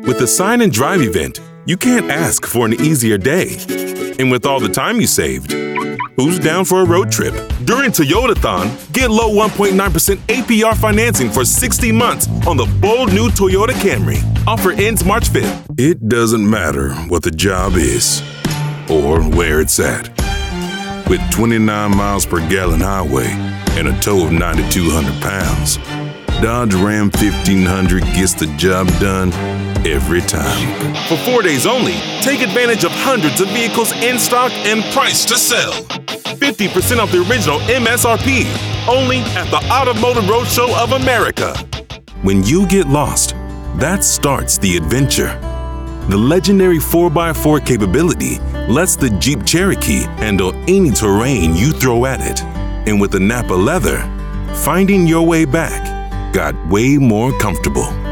With the Sign and Drive event, you can't ask for an easier day. And with all the time you saved, who's down for a road trip? During Toyotathon, get low 1.9% APR financing for 60 months on the bold new Toyota Camry. Offer ends March 5th. It doesn't matter what the job is or where it's at. With 29 miles per gallon highway and a tow of 9,200 pounds, Dodge Ram 1500 gets the job done every time. For 4 days only, take advantage of hundreds of vehicles in stock and priced to sell. 50% off the original MSRP, only at the Automotive Roadshow of America. When you get lost, that starts the adventure. The legendary 4x4 capability lets the Jeep Cherokee handle any terrain you throw at it. And with the Nappa leather, finding your way back got way more comfortable.